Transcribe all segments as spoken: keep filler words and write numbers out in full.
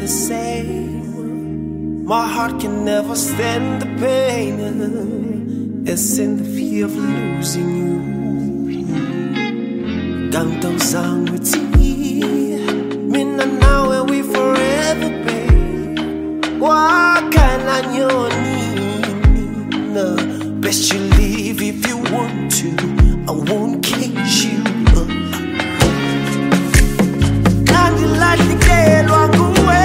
same. My heart can never stand the pain. It's in the fear of losing you. Ganto zangwiti, mina nawe we forever, babe. Wakala nyoni, best you leave if you want to. I won't cage you. Candy like the girl walk away.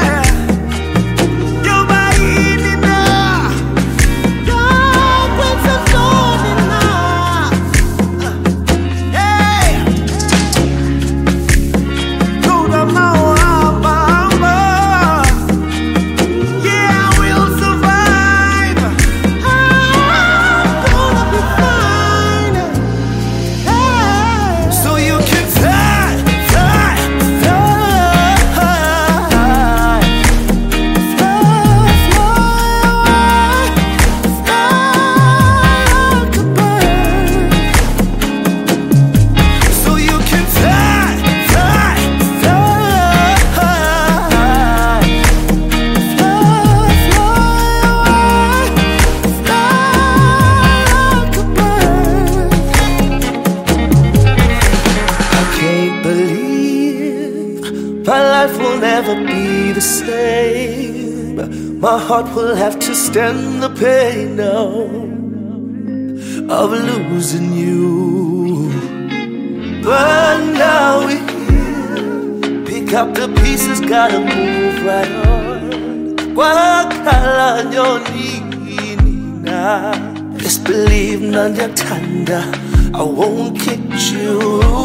My heart will have to stand the pain now of losing you. But now we're here, pick up the pieces, gotta move right on. Wakala nyoni na, best believe none tanda, I won't kick you.